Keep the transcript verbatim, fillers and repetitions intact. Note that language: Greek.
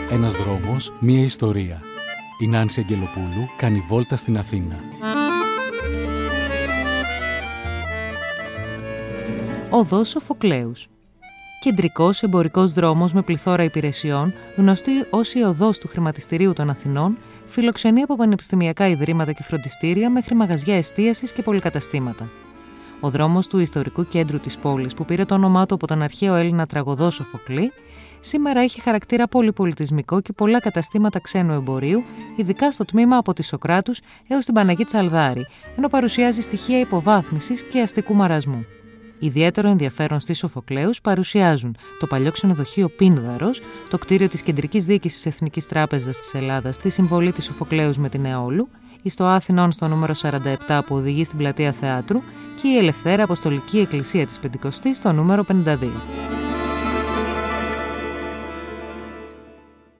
Ένας δρόμος, μία ιστορία. Η Νάνση Αγγελοπούλου κάνει βόλτα στην Αθήνα. Οδός Σοφοκλέους. Κεντρικός εμπορικός δρόμος με πληθώρα υπηρεσιών, γνωστή ως η οδός του χρηματιστηρίου των Αθηνών, φιλοξενεί από πανεπιστημιακά ιδρύματα και φροντιστήρια μέχρι μαγαζιά εστίασης και πολυκαταστήματα. Ο δρόμος του ιστορικού κέντρου της πόλης, που πήρε το όνομά του από τον αρχαίο Έλληνα τραγωδό Σοφοκλή, σήμερα έχει χαρακτήρα πολυπολιτισμικό και πολλά καταστήματα ξένου εμπορίου, ειδικά στο τμήμα από τη Σοκράτους έως την Παναγή Τσαλδάρη, ενώ παρουσιάζει στοιχεία υποβάθμισης και αστικού μαρασμού. Ιδιαίτερο ενδιαφέρον στις Σοφοκλέους παρουσιάζουν το παλιό ξενοδοχείο Πίνδαρος, το κτίριο της Κεντρικής Διοίκησης Εθνικής Τράπεζας της Ελλάδας στη συμβολή της Σοφοκλέους με την Αιώλου, η στο Αθηνών στο νούμερο σαράντα επτά που οδηγεί στην πλατεία Θεάτρου και η Ελευθέρα Αποστολική Εκκλησία της Πεντηκοστής στο νούμερο πενήντα δύο.